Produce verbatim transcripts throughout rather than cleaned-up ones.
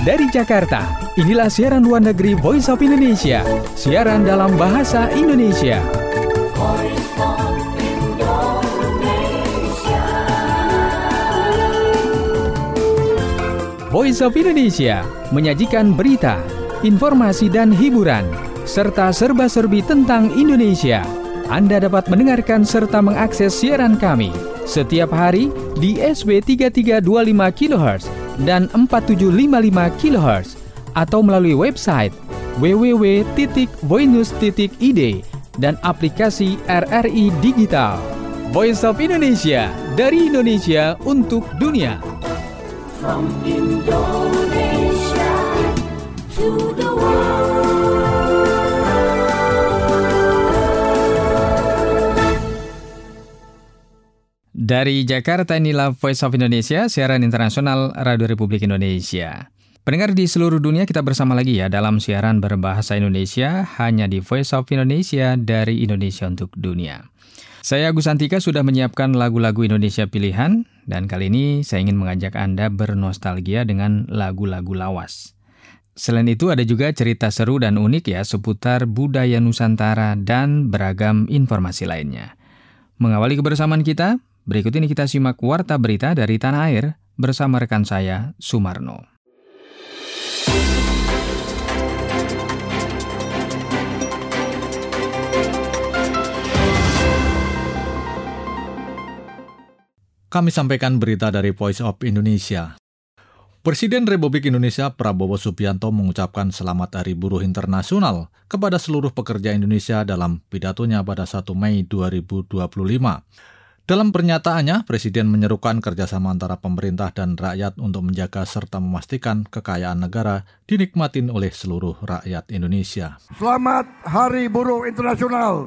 dari Jakarta. Inilah siaran luar negeri Voice of Indonesia, siaran dalam bahasa Indonesia. Voice of Indonesia. Voice of Indonesia menyajikan berita, informasi dan hiburan, serta serba-serbi tentang Indonesia. Anda dapat mendengarkan serta mengakses siaran kami setiap hari di S B tiga tiga dua lima kilohertz dan empat tujuh lima lima kilohertz atau melalui website w w w titik voinews titik i d dan aplikasi R R I Digital. Voice of Indonesia, dari Indonesia untuk dunia. From Indonesia to the world. Dari Jakarta, inilah Voice of Indonesia, siaran internasional Radio Republik Indonesia. Pendengar di seluruh dunia, kita bersama lagi ya dalam siaran berbahasa Indonesia hanya di Voice of Indonesia dari Indonesia untuk dunia. Saya Agus Antika sudah menyiapkan lagu-lagu Indonesia pilihan, dan kali ini saya ingin mengajak Anda bernostalgia dengan lagu-lagu lawas. Selain itu ada juga cerita seru dan unik ya seputar budaya Nusantara dan beragam informasi lainnya. Mengawali kebersamaan kita, berikut ini kita simak warta berita dari tanah air bersama rekan saya, Sumarno. Kami sampaikan berita dari Voice of Indonesia. Presiden Republik Indonesia Prabowo Subianto mengucapkan Selamat Hari Buruh Internasional kepada seluruh pekerja Indonesia dalam pidatonya pada satu Mei dua ribu dua puluh lima. Dalam pernyataannya, Presiden menyerukan kerjasama antara pemerintah dan rakyat untuk menjaga serta memastikan kekayaan negara dinikmatin oleh seluruh rakyat Indonesia. Selamat Hari Buruh Internasional.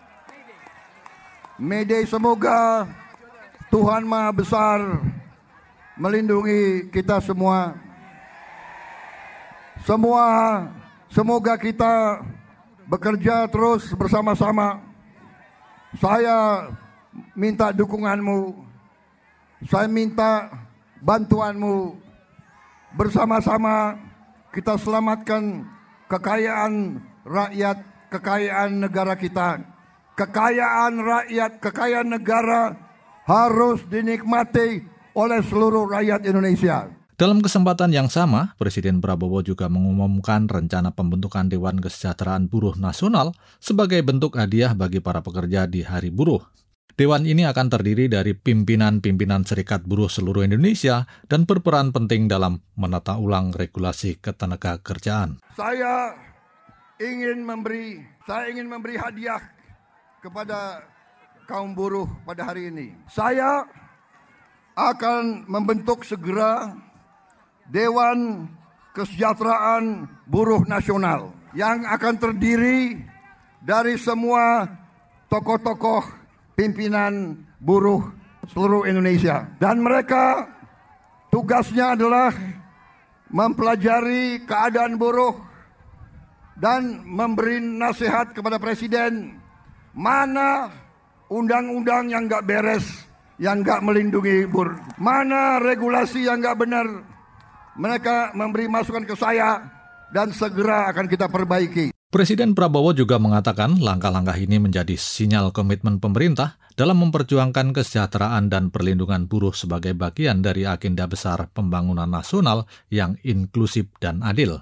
May Day, semoga Tuhan Maha Besar melindungi kita semua. Semua, semoga kita bekerja terus bersama-sama. Saya minta dukunganmu, saya minta bantuanmu. Bersama-sama kita selamatkan kekayaan rakyat, kekayaan negara kita. Kekayaan rakyat, kekayaan negara harus dinikmati oleh seluruh rakyat Indonesia. Dalam kesempatan yang sama, Presiden Prabowo juga mengumumkan rencana pembentukan Dewan Kesejahteraan Buruh Nasional sebagai bentuk hadiah bagi para pekerja di Hari Buruh. Dewan ini akan terdiri dari pimpinan-pimpinan Serikat Buruh seluruh Indonesia dan berperan penting dalam menata ulang regulasi ketenagakerjaan. Saya ingin memberi, saya ingin memberi hadiah kepada kaum buruh pada hari ini. Saya akan membentuk segera Dewan Kesejahteraan Buruh Nasional yang akan terdiri dari semua tokoh-tokoh pimpinan buruh seluruh Indonesia. Dan mereka tugasnya adalah mempelajari keadaan buruh dan memberi nasihat kepada Presiden mana undang-undang yang nggak beres, yang nggak melindungi buruh, mana regulasi yang nggak benar. Mereka memberi masukan ke saya dan segera akan kita perbaiki. Presiden Prabowo juga mengatakan langkah-langkah ini menjadi sinyal komitmen pemerintah dalam memperjuangkan kesejahteraan dan perlindungan buruh sebagai bagian dari agenda besar pembangunan nasional yang inklusif dan adil.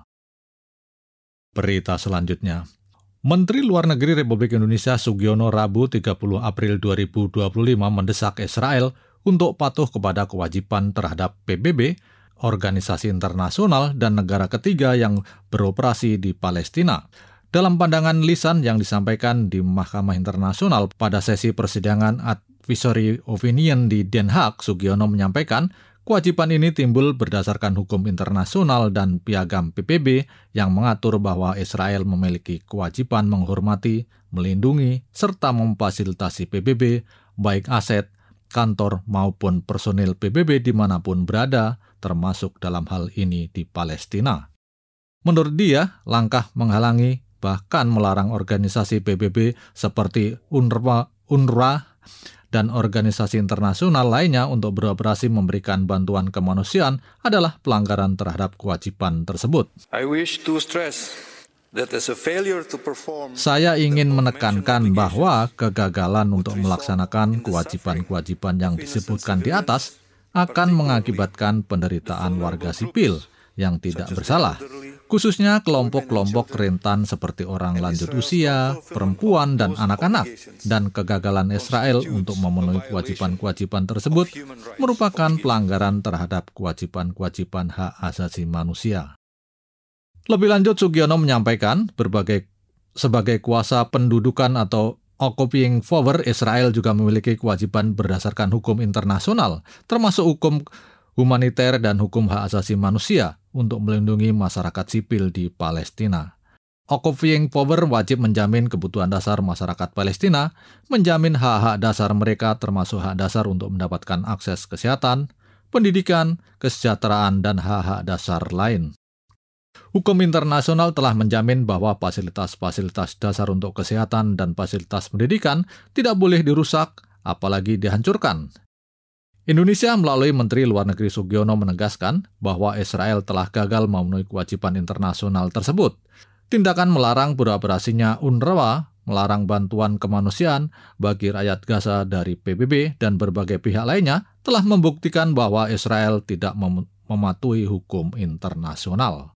Berita selanjutnya. Menteri Luar Negeri Republik Indonesia Sugiono Rabu tiga puluh April dua ribu dua puluh lima mendesak Israel untuk patuh kepada kewajiban terhadap P B B, organisasi internasional dan negara ketiga yang beroperasi di Palestina. Dalam pandangan lisan yang disampaikan di Mahkamah Internasional pada sesi persidangan Advisory Opinion di Den Haag, Sugiono menyampaikan kewajiban ini timbul berdasarkan hukum internasional dan piagam P B B yang mengatur bahwa Israel memiliki kewajiban menghormati, melindungi, serta memfasilitasi P B B, baik aset, kantor maupun personil P B B dimanapun berada, termasuk dalam hal ini di Palestina. Menurut dia, langkah menghalangi bahkan melarang organisasi P B B seperti UNRWA, UNRWA dan organisasi internasional lainnya untuk beroperasi memberikan bantuan kemanusiaan adalah pelanggaran terhadap kewajiban tersebut. I wish to stress that as a failure to perform Saya ingin menekankan bahwa kegagalan untuk melaksanakan kewajiban-kewajiban yang disebutkan di atas akan mengakibatkan penderitaan warga sipil yang tidak bersalah, khususnya kelompok-kelompok rentan seperti orang lanjut usia, perempuan, dan anak-anak. Dan kegagalan Israel untuk memenuhi kewajiban-kewajiban tersebut merupakan pelanggaran terhadap kewajiban-kewajiban hak asasi manusia. Lebih lanjut, Sugiono menyampaikan berbagai sebagai kuasa pendudukan atau occupying power, Israel juga memiliki kewajiban berdasarkan hukum internasional, termasuk hukum humaniter dan hukum hak asasi manusia untuk melindungi masyarakat sipil di Palestina. Occupying power wajib menjamin kebutuhan dasar masyarakat Palestina, menjamin hak-hak dasar mereka termasuk hak dasar untuk mendapatkan akses kesehatan, pendidikan, kesejahteraan, dan hak-hak dasar lain. Hukum internasional telah menjamin bahwa fasilitas-fasilitas dasar untuk kesehatan dan fasilitas pendidikan tidak boleh dirusak, apalagi dihancurkan. Indonesia melalui Menteri Luar Negeri Sugiono menegaskan bahwa Israel telah gagal memenuhi kewajiban internasional tersebut. Tindakan melarang beroperasinya U N R W A, melarang bantuan kemanusiaan bagi rakyat Gaza dari P B B dan berbagai pihak lainnya telah membuktikan bahwa Israel tidak mem- mematuhi hukum internasional.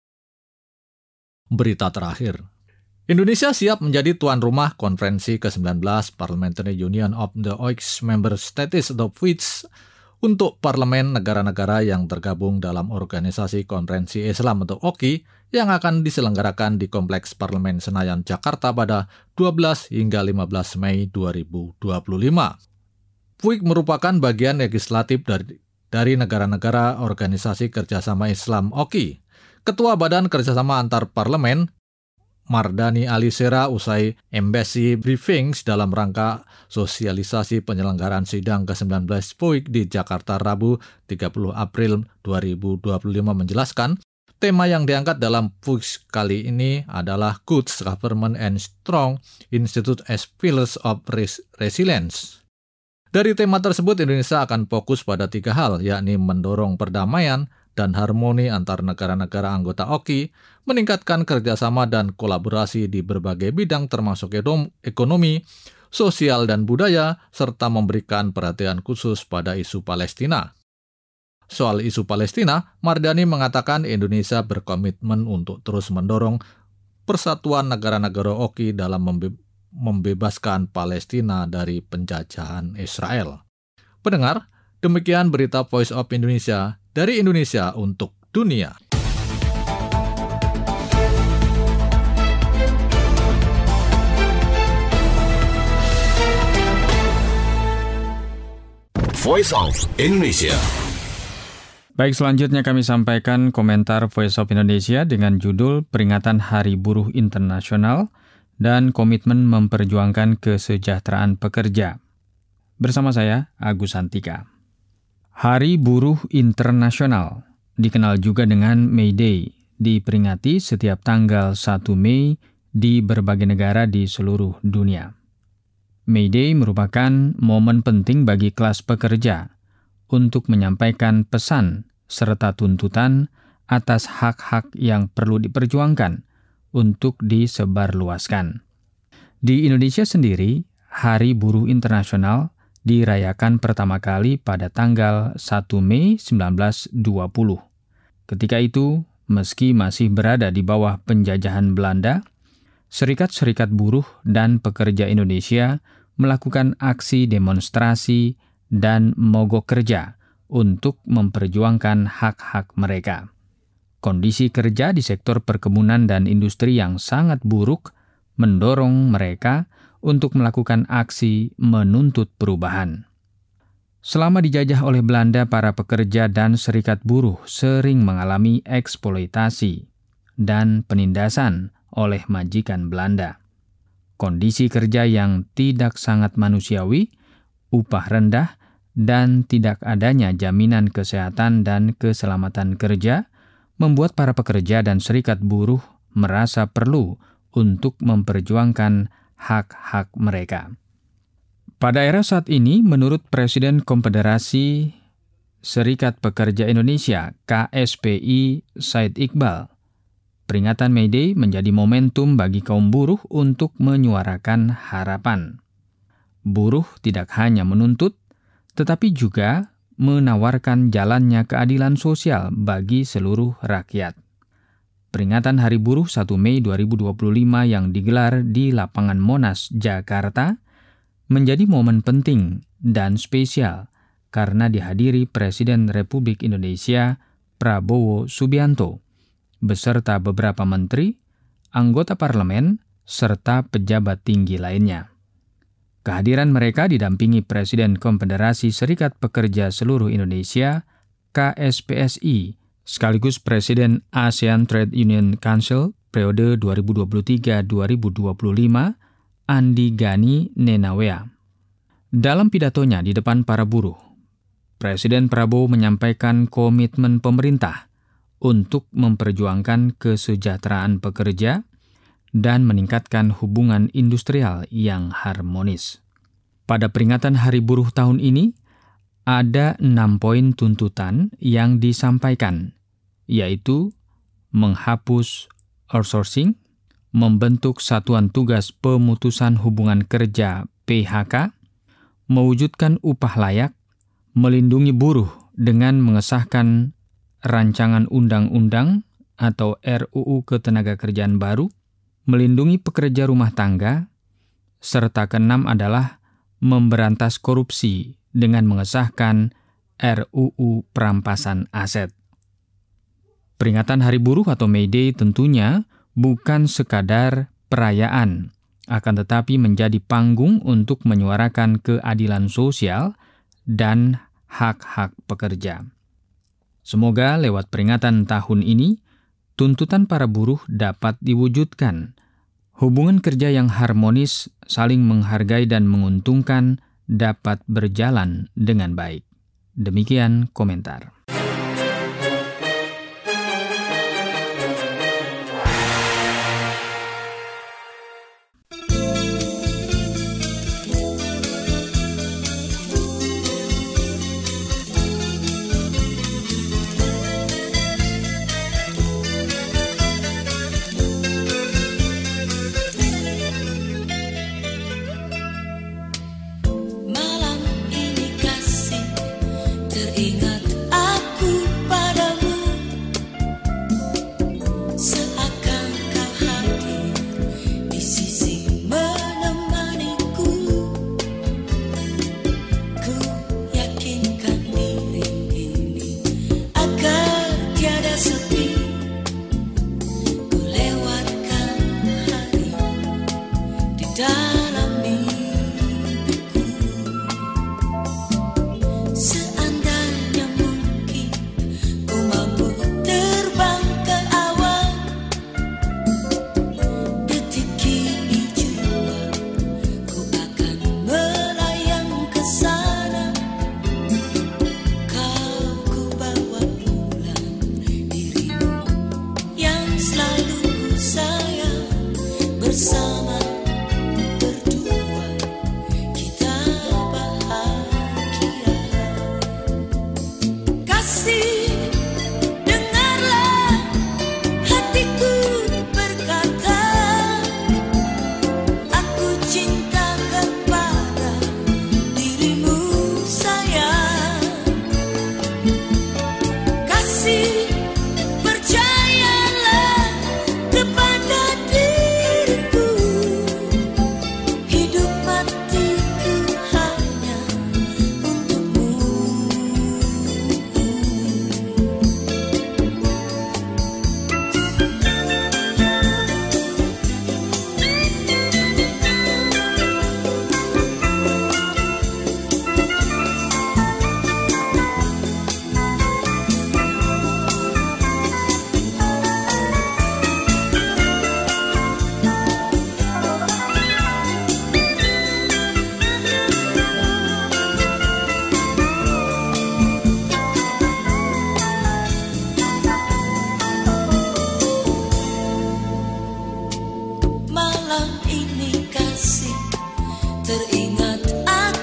Berita terakhir. Indonesia siap menjadi tuan rumah konferensi ke sembilan belas Parliamentary Union of the O I C Member States of which untuk parlemen negara-negara yang tergabung dalam Organisasi Konferensi Islam atau O K I yang akan diselenggarakan di Kompleks Parlemen Senayan, Jakarta pada dua belas hingga lima belas Mei dua ribu dua puluh lima. P U I C merupakan bagian legislatif dari, dari negara-negara Organisasi Kerjasama Islam O K I. Ketua Badan Kerjasama Antar Parlemen, Mardani Alisera, usai embassy briefings dalam rangka sosialisasi penyelenggaraan sidang ke sembilan belas P U I C di Jakarta Rabu tiga puluh April dua ribu dua puluh lima menjelaskan, tema yang diangkat dalam P U I C kali ini adalah Good Government and Strong Institute as Pillars of Res- Resilience. Dari tema tersebut, Indonesia akan fokus pada tiga hal, yakni mendorong perdamaian dan harmoni antar negara-negara anggota O K I, meningkatkan kerjasama dan kolaborasi di berbagai bidang termasuk ekonomi, sosial dan budaya, serta memberikan perhatian khusus pada isu Palestina. Soal isu Palestina, Mardani mengatakan Indonesia berkomitmen untuk terus mendorong persatuan negara-negara O K I dalam membe- membebaskan Palestina dari penjajahan Israel. Pendengar, demikian berita Voice of Indonesia dari Indonesia untuk dunia. Voice of Indonesia. Baik, selanjutnya kami sampaikan komentar Voice of Indonesia dengan judul Peringatan Hari Buruh Internasional dan Komitmen Memperjuangkan Kesejahteraan Pekerja. Bersama saya, Agus Santika. Hari Buruh Internasional, dikenal juga dengan May Day, diperingati setiap tanggal satu Mei di berbagai negara di seluruh dunia. May Day merupakan momen penting bagi kelas pekerja untuk menyampaikan pesan serta tuntutan atas hak-hak yang perlu diperjuangkan untuk disebarluaskan. Di Indonesia sendiri, Hari Buruh Internasional dirayakan pertama kali pada tanggal satu Mei seribu sembilan ratus dua puluh. Ketika itu, meski masih berada di bawah penjajahan Belanda, serikat-serikat buruh dan pekerja Indonesia melakukan aksi demonstrasi dan mogok kerja untuk memperjuangkan hak-hak mereka. Kondisi kerja di sektor perkebunan dan industri yang sangat buruk mendorong mereka untuk melakukan aksi menuntut perubahan. Selama dijajah oleh Belanda, para pekerja dan serikat buruh sering mengalami eksploitasi dan penindasan oleh majikan Belanda. Kondisi kerja yang tidak sangat manusiawi, upah rendah, dan tidak adanya jaminan kesehatan dan keselamatan kerja membuat para pekerja dan serikat buruh merasa perlu untuk memperjuangkan hak-hak mereka. Pada era saat ini, menurut Presiden Konfederasi Serikat Pekerja Indonesia K S P I Said Iqbal, peringatan May Day menjadi momentum bagi kaum buruh untuk menyuarakan harapan. Buruh tidak hanya menuntut, tetapi juga menawarkan jalannya keadilan sosial bagi seluruh rakyat. Peringatan Hari Buruh satu Mei dua ribu dua puluh lima yang digelar di Lapangan Monas, Jakarta, menjadi momen penting dan spesial karena dihadiri Presiden Republik Indonesia Prabowo Subianto beserta beberapa menteri, anggota parlemen, serta pejabat tinggi lainnya. Kehadiran mereka didampingi Presiden Konfederasi Serikat Pekerja Seluruh Indonesia K S P S I sekaligus Presiden ASEAN Trade Union Council periode dua ribu dua puluh tiga sampai dua ribu dua puluh lima, Andi Gani Nenawea. Dalam pidatonya di depan para buruh, Presiden Prabowo menyampaikan komitmen pemerintah untuk memperjuangkan kesejahteraan pekerja dan meningkatkan hubungan industrial yang harmonis. Pada peringatan Hari Buruh tahun ini, ada enam poin tuntutan yang disampaikan, yaitu menghapus outsourcing, membentuk Satuan Tugas Pemutusan Hubungan Kerja P H K, mewujudkan upah layak, melindungi buruh dengan mengesahkan rancangan undang-undang atau R U U Ketenagakerjaan baru, melindungi pekerja rumah tangga, serta keenam adalah memberantas korupsi dengan mengesahkan R U U Perampasan Aset. Peringatan Hari Buruh atau May Day tentunya bukan sekadar perayaan, akan tetapi menjadi panggung untuk menyuarakan keadilan sosial dan hak-hak pekerja. Semoga lewat peringatan tahun ini, tuntutan para buruh dapat diwujudkan. Hubungan kerja yang harmonis, saling menghargai dan menguntungkan dapat berjalan dengan baik. Demikian komentar. Teringat aku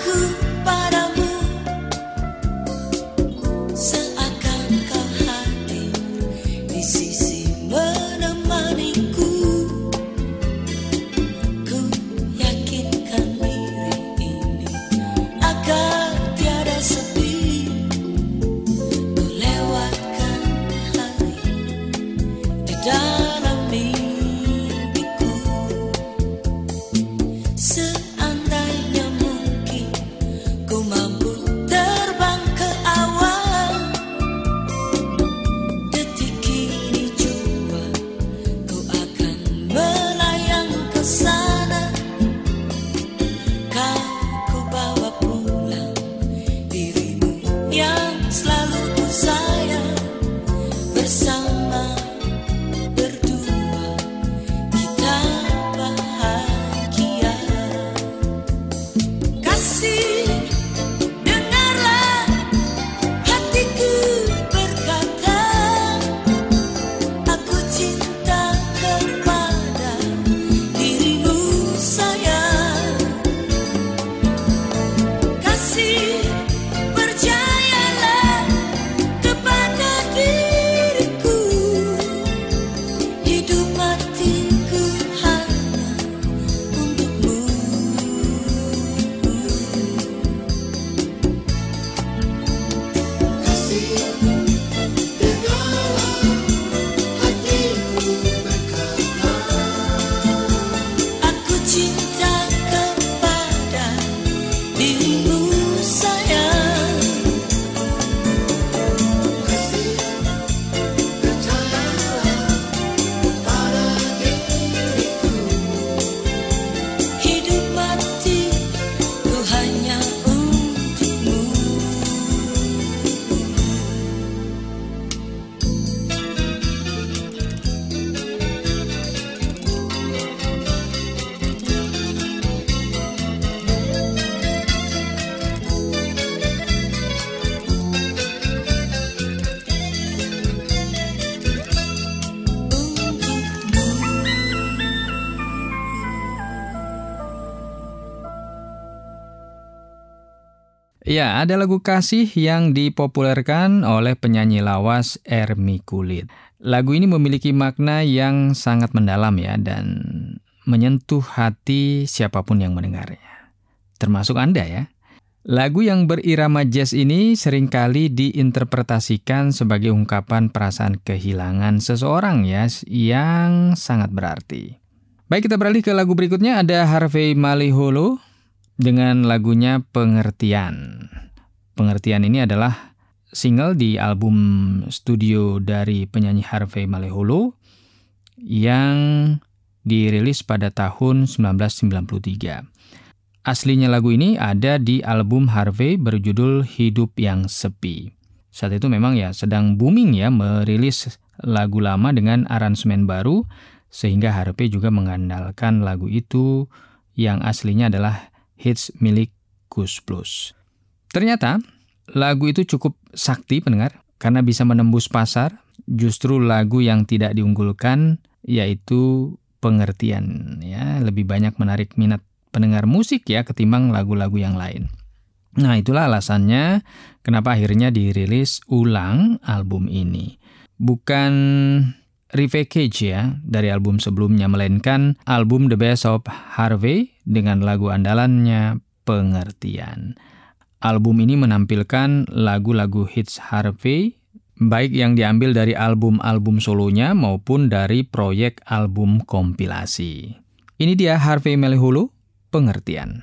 Ya, ada lagu kasih yang dipopulerkan oleh penyanyi lawas Ermi Kulit. Lagu ini memiliki makna yang sangat mendalam ya, dan menyentuh hati siapapun yang mendengarnya, termasuk Anda ya. Lagu yang berirama jazz ini seringkali diinterpretasikan sebagai ungkapan perasaan kehilangan seseorang ya, yang sangat berarti. Baik, kita beralih ke lagu berikutnya, ada Harvey Maliholo dengan lagunya Pengertian. Pengertian ini adalah single di album studio dari penyanyi Harvey Maliholo yang dirilis pada tahun seribu sembilan ratus sembilan puluh tiga. Aslinya lagu ini ada di album Harvey berjudul Hidup Yang Sepi. Saat itu memang ya sedang booming ya merilis lagu lama dengan aransemen baru, sehingga Harvey juga mengandalkan lagu itu yang aslinya adalah hits milik Koes Plus. Ternyata lagu itu cukup sakti pendengar, karena bisa menembus pasar. Justru lagu yang tidak diunggulkan yaitu Pengertian ya, lebih banyak menarik minat pendengar musik ya ketimbang lagu-lagu yang lain. Nah, itulah alasannya kenapa akhirnya dirilis ulang album ini. Bukan repackage ya dari album sebelumnya, melainkan album The Best of Harvey dengan lagu andalannya Pengertian. Album ini menampilkan lagu-lagu hits Harvey, baik yang diambil dari album-album solonya maupun dari proyek album kompilasi. Ini dia Harvey Maliholo, Pengertian.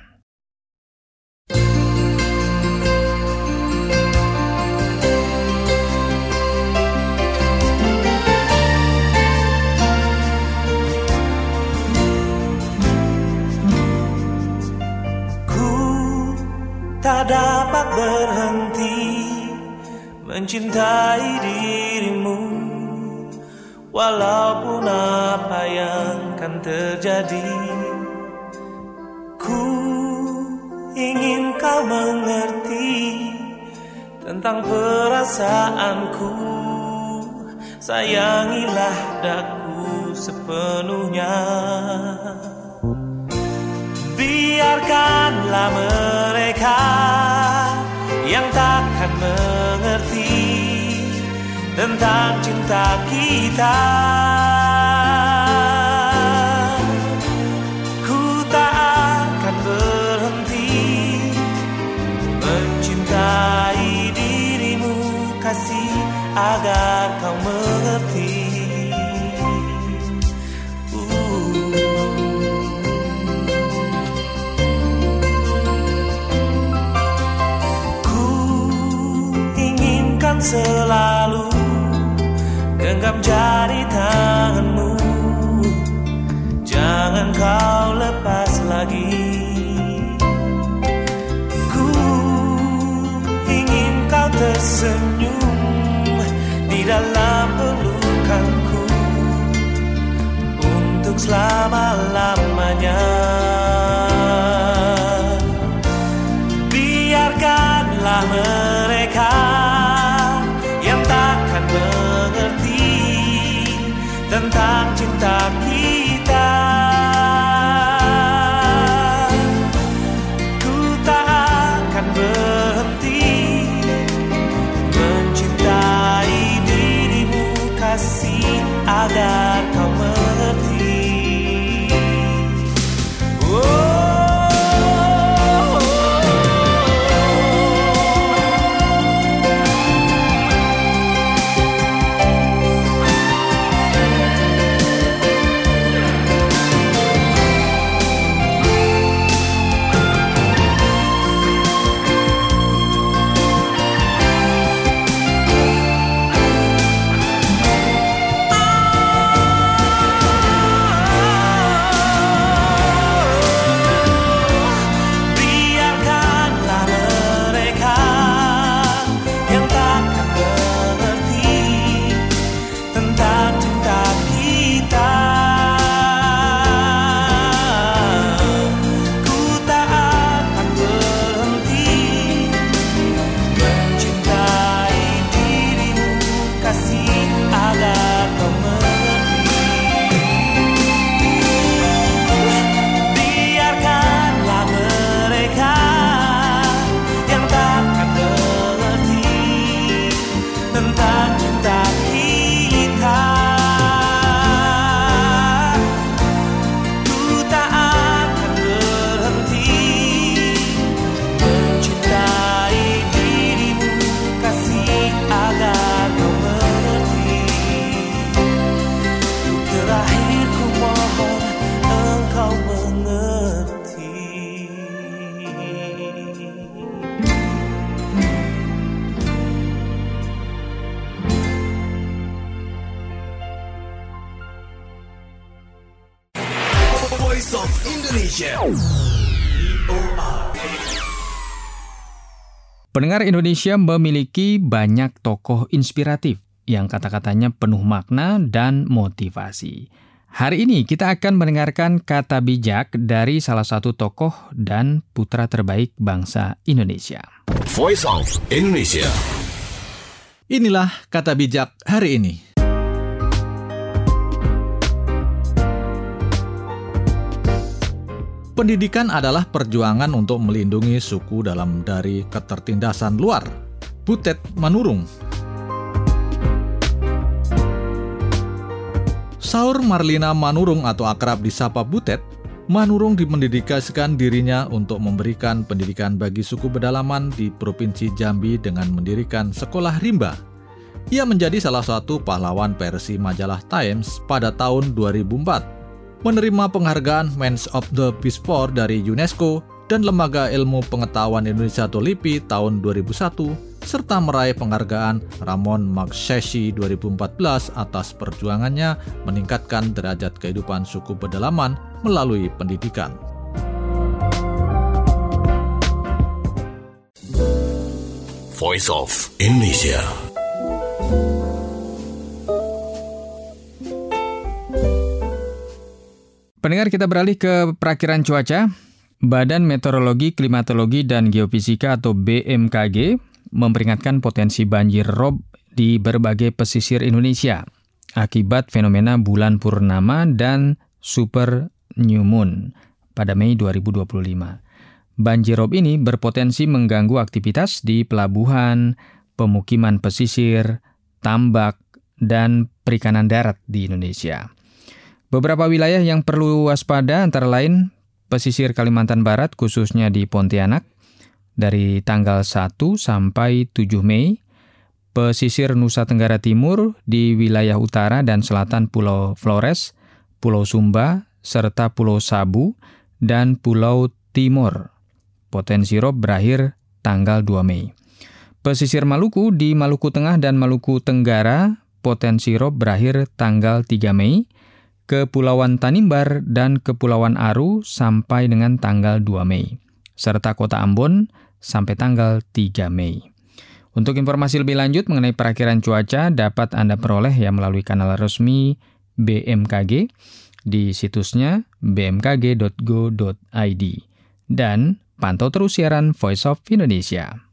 Ku tak dapat berhenti mencintai dirimu, walaupun apa yang kan terjadi. Ku ingin kau mengerti tentang perasaanku, sayangilah daku sepenuhnya. Biarkanlah mereka yang takkan mengerti tentang cinta kita. Ku tak akan berhenti mencintai dirimu, kasih, agar kau mengerti. Selalu genggam jari tanganmu, jangan kau lepas lagi. Ku ingin kau tersenyum di dalam pelukanku untuk selama-lamanya. Biarkanlah mereka tentang cinta kita. Ku tak akan berhenti mencintai dirimu, kasih, agar kau mengerti. of Indonesia. Pendengar, Indonesia memiliki banyak tokoh inspiratif yang kata-katanya penuh makna dan motivasi. Hari ini kita akan mendengarkan kata bijak dari salah satu tokoh dan putra terbaik bangsa Indonesia. Voice of Indonesia. Inilah kata bijak hari ini. Pendidikan adalah perjuangan untuk melindungi suku dalam dari ketertindasan luar. Butet Manurung. Saur Marlina Manurung atau akrab disapa Butet, Manurung dimendedikasikan dirinya untuk memberikan pendidikan bagi suku pedalaman di Provinsi Jambi dengan mendirikan sekolah rimba. Ia menjadi salah satu pahlawan versi majalah Times pada tahun dua ribu empat. Menerima penghargaan Men of the Peace Corps dari UNESCO dan Lembaga Ilmu Pengetahuan Indonesia atau LIPI tahun dua ribu satu, serta meraih penghargaan Ramon Magsaysay dua ribu empat belas atas perjuangannya meningkatkan derajat kehidupan suku pedalaman melalui pendidikan. Voice of Indonesia. Pendengar, kita beralih ke perakiran cuaca. Badan Meteorologi, Klimatologi, dan Geofisika atau B M K G memperingatkan potensi banjir rob di berbagai pesisir Indonesia akibat fenomena bulan purnama dan super new moon pada Mei dua ribu dua puluh lima. Banjir rob ini berpotensi mengganggu aktivitas di pelabuhan, pemukiman pesisir, tambak, dan perikanan darat di Indonesia. Beberapa wilayah yang perlu waspada antara lain pesisir Kalimantan Barat, khususnya di Pontianak, dari tanggal satu sampai tujuh Mei, pesisir Nusa Tenggara Timur di wilayah utara dan selatan Pulau Flores, Pulau Sumba, serta Pulau Sabu, dan Pulau Timor. Potensi rob berakhir tanggal dua Mei. Pesisir Maluku di Maluku Tengah dan Maluku Tenggara, potensi rob berakhir tanggal tiga Mei. Kepulauan Tanimbar dan Kepulauan Aru sampai dengan tanggal dua Mei, serta Kota Ambon sampai tanggal tiga Mei. Untuk informasi lebih lanjut mengenai perakiran cuaca dapat Anda peroleh ya melalui kanal resmi B M K G di situsnya b m k g dot go dot i d. Dan pantau terus siaran Voice of Indonesia.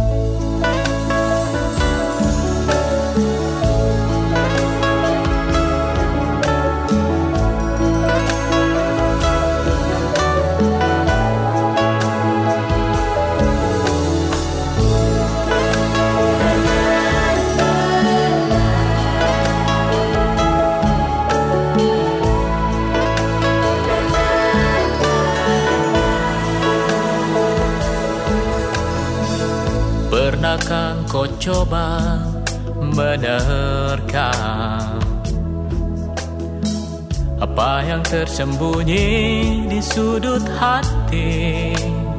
Pernahkah kau coba menerkam apa yang tersembunyi di sudut hati?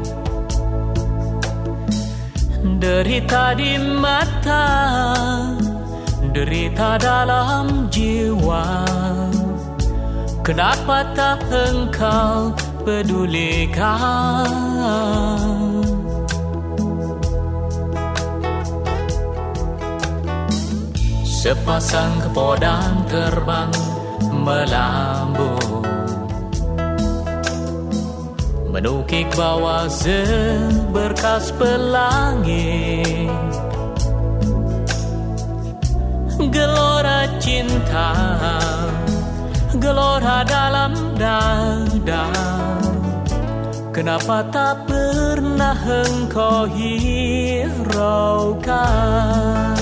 Derita di mata, derita dalam jiwa. Kenapa tak engkau pedulikan? Sepasang kepodang terbang melambung, menukik bawah seberkas pelangi. Gelora cinta, gelora dalam dada. Kenapa tak pernah engkau hiraukan?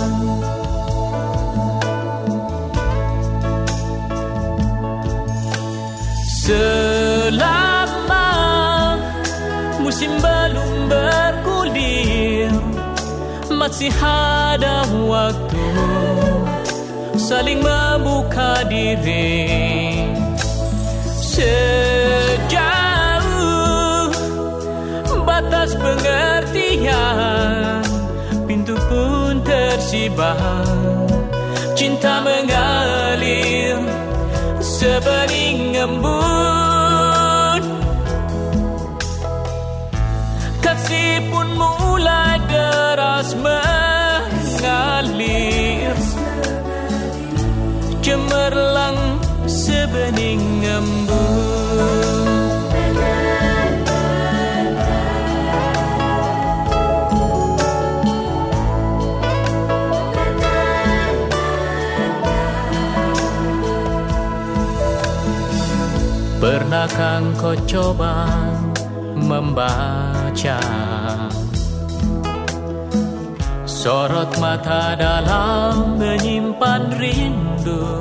Selama musim belum bergulir, masih ada waktu saling membuka diri. Sejauh batas pengertian, pintu pun tersibar. Cinta mengalir sebening embun kasih pun mulai deras mengalir, cemerlang sebening embun. Pernahkah kau coba membaca sorot mata dalam menyimpan rindu,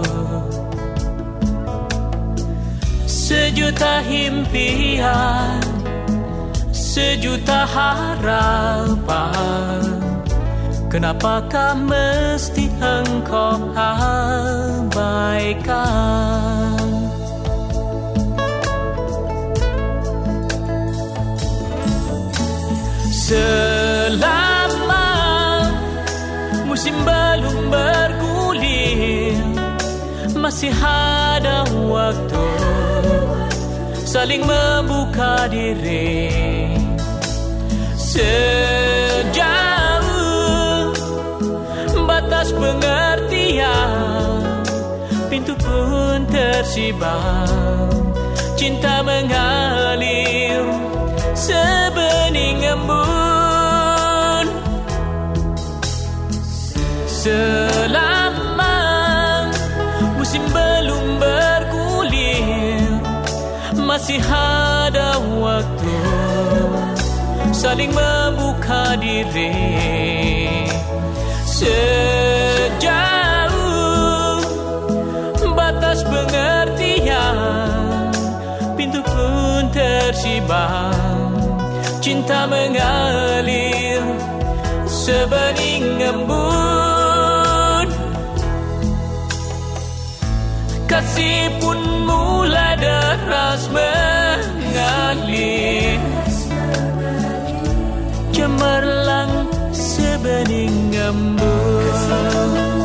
sejuta impian, sejuta harapan, kenapakah mesti engkau abaikan? Selama musim belum bergulir, masih ada waktu saling membuka diri. Sejauh batas pengertian, pintu pun tersibam, cinta mengalir sebening embun. Selama musim belum bergulir, masih ada waktu saling membuka diri. Sejauh batas pengertian, pintu pun tersibam, cinta mengalir sebening embun. Kasih pun mulai deras mengalir, cemerlang sebening embun.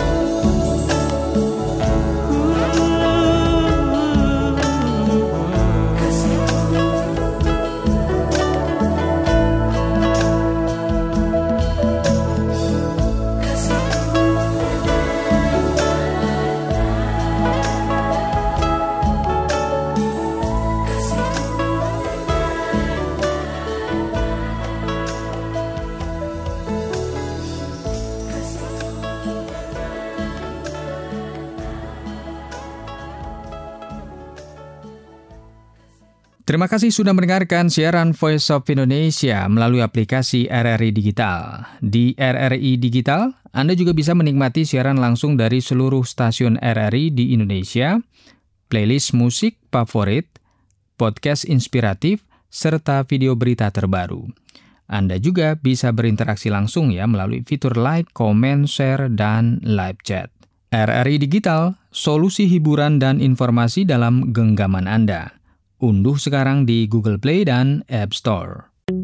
Terima kasih sudah mendengarkan siaran Voice of Indonesia melalui aplikasi R R I Digital. Di R R I Digital, Anda juga bisa menikmati siaran langsung dari seluruh stasiun R R I di Indonesia, playlist musik favorit, podcast inspiratif, serta video berita terbaru. Anda juga bisa berinteraksi langsung ya melalui fitur like, comment, share, dan live chat. R R I Digital, solusi hiburan dan informasi dalam genggaman Anda. Unduh sekarang di Google Play dan App Store.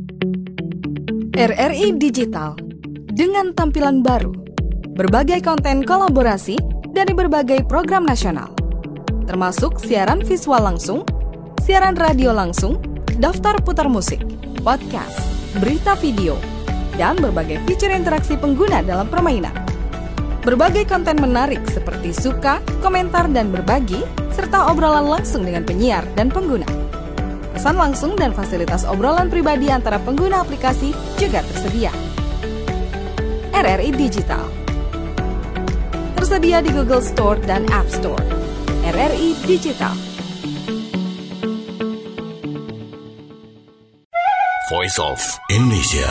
R R I Digital, dengan tampilan baru, berbagai konten kolaborasi dari berbagai program nasional, termasuk siaran visual langsung, siaran radio langsung, daftar putar musik, podcast, berita video, dan berbagai fitur interaksi pengguna dalam permainan. Berbagai konten menarik seperti suka, komentar, dan berbagi, serta obrolan langsung dengan penyiar dan pengguna. Pesan langsung dan fasilitas obrolan pribadi antara pengguna aplikasi juga tersedia. R R I Digital tersedia di Google Store dan App Store. R R I Digital. Voice of Indonesia.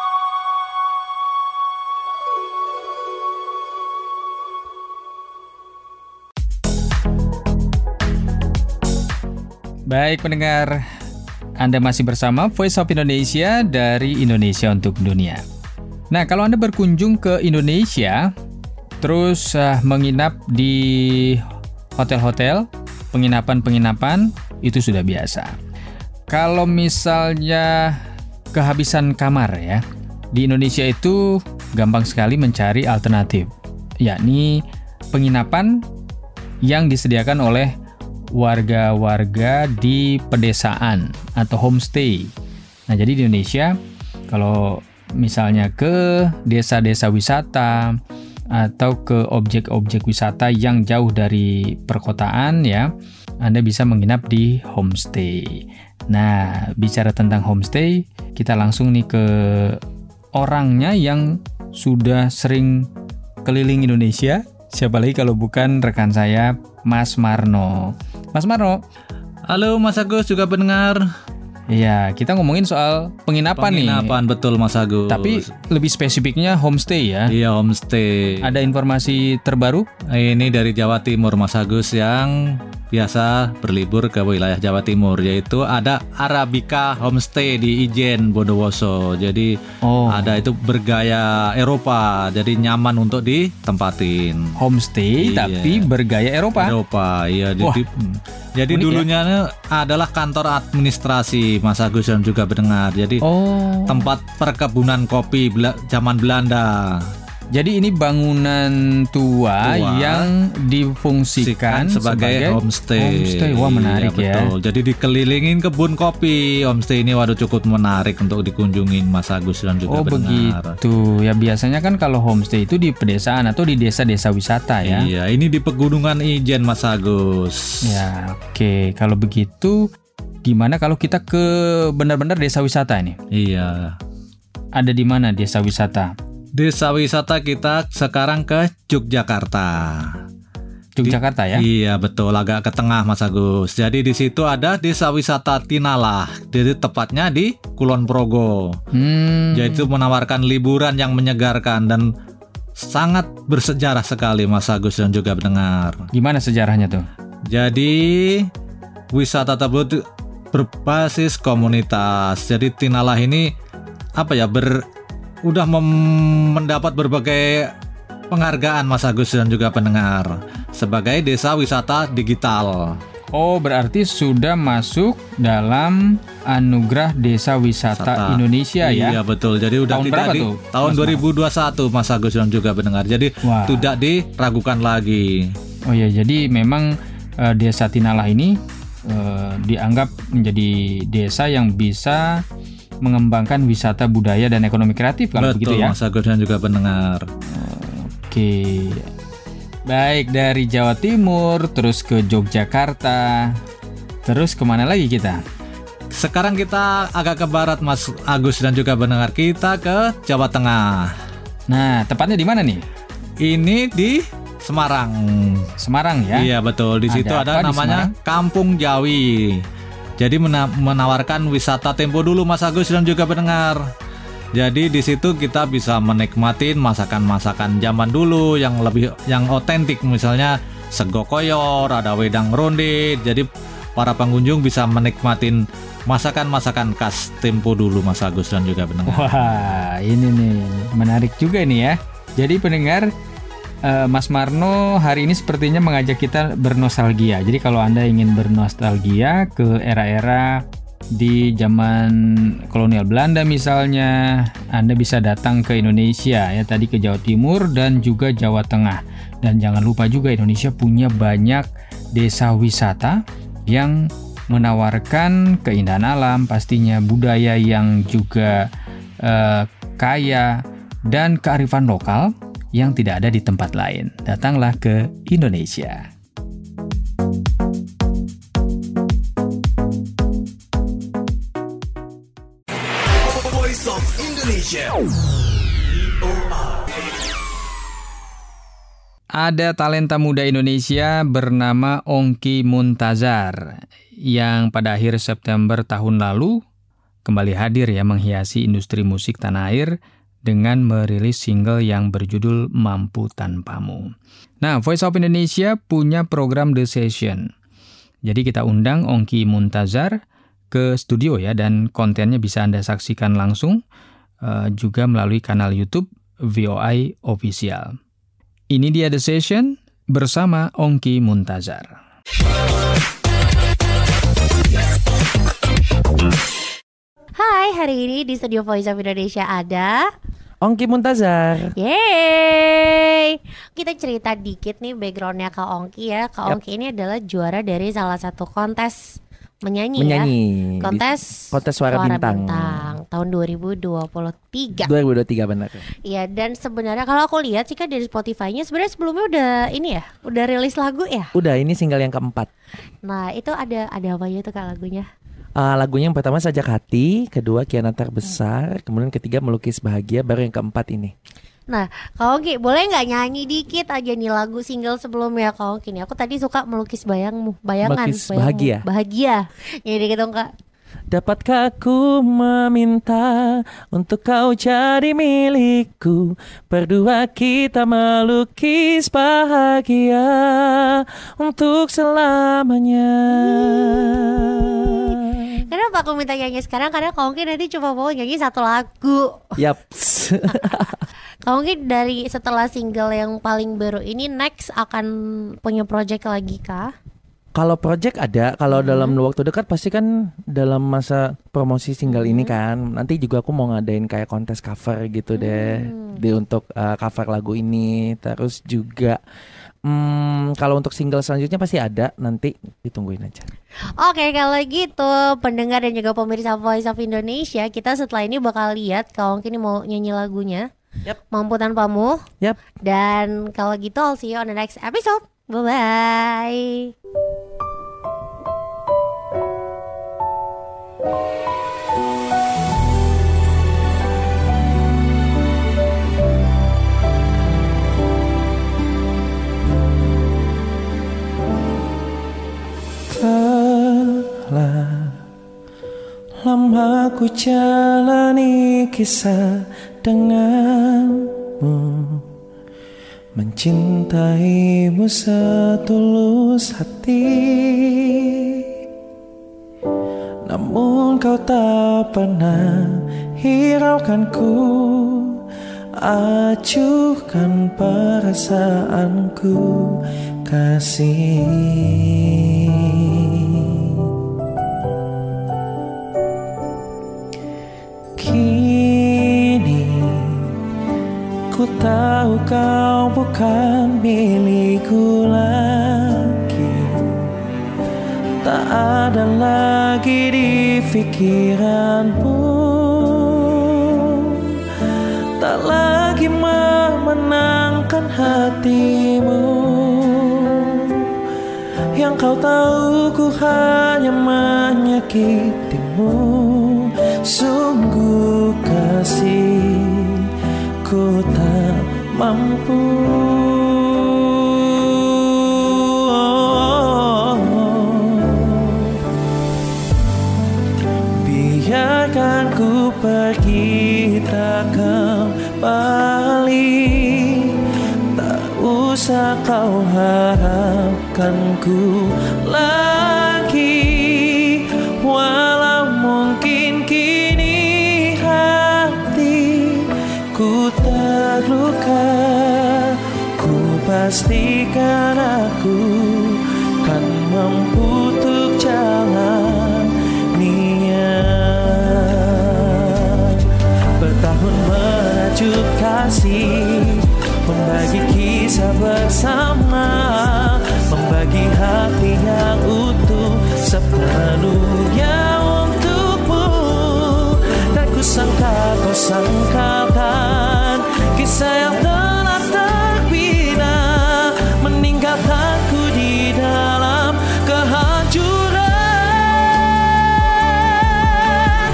Baik pendengar, Anda masih bersama Voice of Indonesia dari Indonesia untuk Dunia. Nah, kalau Anda berkunjung ke Indonesia, terus uh, menginap di hotel-hotel, penginapan-penginapan, itu sudah biasa. Kalau misalnya kehabisan kamar ya, di Indonesia itu gampang sekali mencari alternatif, yakni penginapan yang disediakan oleh warga-warga di pedesaan atau homestay. Nah, jadi di Indonesia Kalau misalnya ke desa-desa wisata atau ke objek-objek wisata yang jauh dari perkotaan ya, Anda bisa menginap di homestay. Nah, bicara tentang homestay, kita langsung nih ke orangnya yang sudah sering keliling Indonesia. Siapa lagi kalau bukan rekan saya, Mas Marno. Mas Marno. Halo Mas Agus, juga pendengar. Iya, kita ngomongin soal penginapan, nih. Penginapan, betul Mas Agus. Tapi lebih spesifiknya homestay ya. Iya, homestay. Ada informasi terbaru? Ini dari Jawa Timur Mas Agus, yang biasa berlibur ke wilayah Jawa Timur, yaitu ada Arabica Homestay di Ijen, Bondowoso. Jadi oh. ada itu bergaya Eropa, jadi nyaman untuk ditempatin. Homestay iya. tapi bergaya Eropa. Eropa, iya. Wah. Jadi, jadi dulunya ya? adalah kantor administrasi Mas Agus dan juga pendengar. Jadi oh. tempat perkebunan kopi bela- zaman Belanda. Jadi ini bangunan tua, tua yang difungsikan sebagai, sebagai homestay. homestay. Wah, menarik iya, ya. Betul. Jadi dikelilingin kebun kopi. Homestay ini waduh cukup menarik untuk dikunjungin Mas Agus dan juga oh, benar. begitu. Ya biasanya kan kalau homestay itu di pedesaan atau di desa-desa wisata ya. Iya, ini di Pegunungan Ijen Mas Agus. Ya, oke. Okay. Kalau begitu gimana kalau kita ke benar-benar desa wisata ini? Iya. Ada di mana desa wisata? Desa wisata kita sekarang ke Yogyakarta. Yogyakarta ya? Iya betul, agak ke tengah Mas Agus. Jadi di situ ada desa wisata Tinalah. Jadi tepatnya di Kulon Progo. Hmm. Jadi itu menawarkan liburan yang menyegarkan dan sangat bersejarah sekali Mas Agus dan juga pendengar. Gimana sejarahnya tuh? Jadi wisata tersebut berbasis komunitas. Jadi Tinalah ini apa ya ber udah mem- mendapat berbagai penghargaan Mas Agus dan juga pendengar sebagai desa wisata digital. Oh, berarti sudah masuk dalam anugerah desa wisata Sata. Indonesia ya? Iya betul. Jadi udah tahun tidak berapa di tuh? tahun dua ribu dua puluh satu Mas Agus dan juga pendengar. Jadi Wah. tidak diragukan lagi. Oh ya, jadi memang uh, desa Tinalah ini uh, dianggap menjadi desa yang bisa mengembangkan wisata budaya dan ekonomi kreatif kalau betul, begitu ya. Mas Agus dan juga pendengar. Oke. Baik, dari Jawa Timur terus ke Yogyakarta. Terus kemana lagi kita? Sekarang kita agak ke barat Mas Agus dan juga pendengar. Kita ke Jawa Tengah. Nah, tepatnya di mana nih? Ini di Semarang. Semarang ya? Iya betul. Di ada situ ada namanya Kampung Jawi. Jadi mena- menawarkan wisata tempo dulu Mas Agus dan juga pendengar. Jadi di situ kita bisa menikmatin masakan-masakan zaman dulu yang lebih yang otentik, misalnya sego koyor, ada wedang ronde. Jadi para pengunjung bisa menikmatin masakan-masakan khas tempo dulu Mas Agus dan juga pendengar. Wah, ini nih menarik juga nih ya. Jadi pendengar, Uh, Mas Marno hari ini sepertinya mengajak kita bernostalgia. Jadi kalau Anda ingin bernostalgia ke era-era di zaman kolonial Belanda misalnya, Anda bisa datang ke Indonesia ya, tadi ke Jawa Timur dan juga Jawa Tengah. Dan jangan lupa juga Indonesia punya banyak desa wisata yang menawarkan keindahan alam, pastinya budaya yang juga uh, kaya dan kearifan lokal yang tidak ada di tempat lain. Datanglah ke Indonesia. Voice of Indonesia. Ada talenta muda Indonesia bernama Ongky Muntazar yang pada akhir September tahun lalu kembali hadir ya menghiasi industri musik tanah air dengan merilis single yang berjudul Mampu Tanpamu. Nah, Voice of Indonesia punya program The Session. Jadi kita undang Ongky Muntazar ke studio ya, dan kontennya bisa Anda saksikan langsung uh, juga melalui kanal YouTube V O I Official. Ini dia The Session bersama Ongky Muntazar. Hai, hari ini di studio Voice of Indonesia ada Ongky Muntazar. Yeay. Kita cerita dikit nih backgroundnya Kak Ongky ya. Kak Yap. Ongky ini adalah juara dari salah satu kontes menyanyi, Menyanyi. ya. Kontes Kontes Suara, Suara Bintang. Bintang. tahun dua ribu dua puluh tiga. dua ribu dua puluh tiga benar. Iya, dan sebenarnya kalau aku lihat sih kan dari Spotify-nya sebenarnya sebelumnya udah ini ya, udah rilis lagu ya. Udah, ini single yang keempat. Nah, itu ada ada apa aja tuh Kak lagunya? Uh, lagunya yang pertama Sajak Hati, kedua Kianan Terbesar, kemudian ketiga Melukis Bahagia, baru yang keempat ini. Nah, Kak Ongki boleh nggak nyanyi dikit aja nih lagu single sebelumnya Kak Ongki nih? Aku tadi suka Melukis Bayangmu, Bayangan, Melukis bayangmu, Bahagia. Bahagia. Nyanyi dikit dong Kak. Dapatkah ku meminta untuk kau jadi milikku, berdua kita melukis bahagia untuk selamanya. Kenapa aku minta nyanyi sekarang? Karena Kak Ongki nanti cuma mau nyanyi satu lagu. Yap. Kak Ongki dari setelah single yang paling baru ini next akan punya project lagi kah? Kalau project ada, kalau hmm. dalam waktu dekat pasti kan dalam masa promosi single hmm. ini kan. Nanti juga aku mau ngadain kayak kontes cover gitu deh, hmm. di untuk uh, cover lagu ini. Terus juga hmm, kalau untuk single selanjutnya pasti ada, nanti ditungguin aja. Oke, kalau gitu pendengar dan juga pemirsa Voice of Indonesia, kita setelah ini bakal lihat kalau mungkin mau nyanyi lagunya. Yep. Mampu Tanpamu. Yep. Dan kalau gitu I'll see you on the next episode. Bye bye. Telah lama ku jalani kisah denganmu, mencintaimu setulus hati, namun kau tak pernah hiraukanku, acuhkan perasaanku, kasih. Kini ku tahu kau bukan milikku lagi, tak ada lagi di pikiranmu, tak lagi memenangkan hatimu. Yang kau tahu ku hanya menyakitimu. Sungguh kasih ku tak mampu. Biarkan ku pergi tak kembali, tak usah kau harapkanku lagi. Walau mungkin kini hatiku terluka, ku pastikan aku kan mampu untuk jalan niat. Bertahun merajut kasih, membagi kisah bersama, membagi hati yang utuh sepenuhnya untukmu. Dan ku sangka kau sangkakan kisah yang telah terbina, meninggalkanku di dalam kehancuran.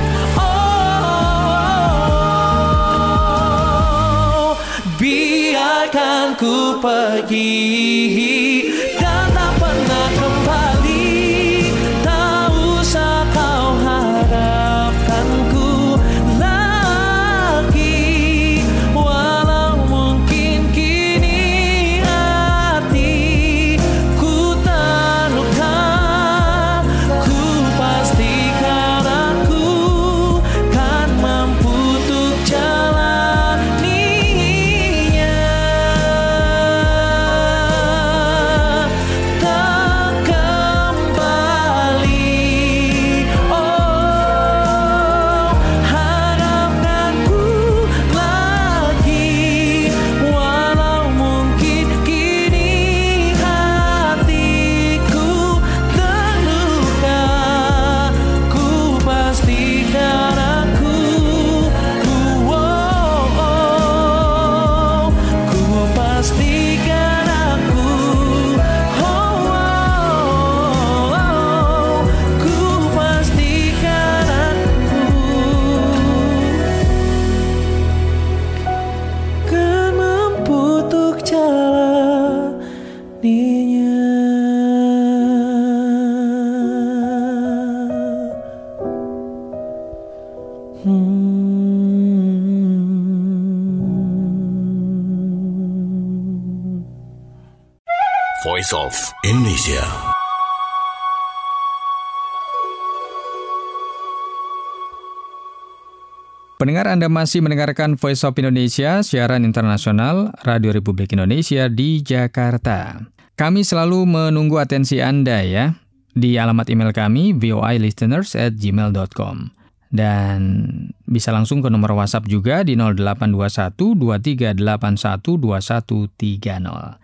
Oh, biarkan ku pergi dan tak pernah kembali. Tak usah kau harapkanku lagi. Walau mungkin kini hatiku terluka, ku pastikan aku kan mampu untuk jalaninya. Voice of Indonesia. Pendengar, Anda masih mendengarkan Voice of Indonesia, siaran internasional Radio Republik Indonesia di Jakarta. Kami selalu menunggu atensi Anda ya, di alamat email kami voilisteners at gmail dot com. Dan bisa langsung ke nomor WhatsApp juga di nol delapan dua satu dua tiga delapan satu dua satu tiga nol.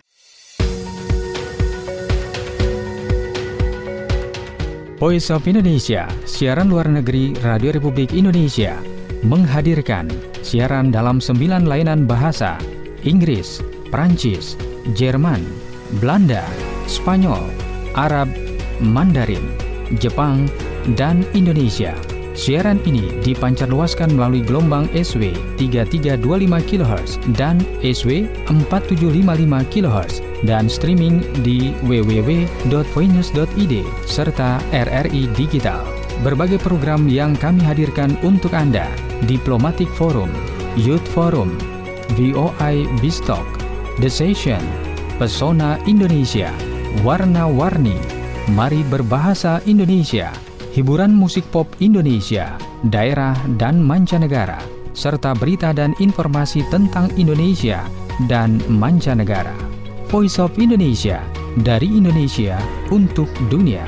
Voice of Indonesia, siaran luar negeri Radio Republik Indonesia, menghadirkan siaran dalam sembilan layanan bahasa: Inggris, Prancis, Jerman, Belanda, Spanyol, Arab, Mandarin, Jepang, dan Indonesia. Siaran ini dipancarluaskan melalui gelombang S W tiga tiga dua lima kilohertz dan S W empat tujuh lima lima kilohertz dan streaming di w w w dot voinews dot i d serta R R I Digital. Berbagai program yang kami hadirkan untuk Anda: Diplomatic Forum, Youth Forum, V O I Bistalk, The Session, Pesona Indonesia, Warna-Warni, Mari Berbahasa Indonesia, hiburan musik pop Indonesia, daerah dan mancanegara, serta berita dan informasi tentang Indonesia dan mancanegara. Voice of Indonesia, dari Indonesia untuk dunia.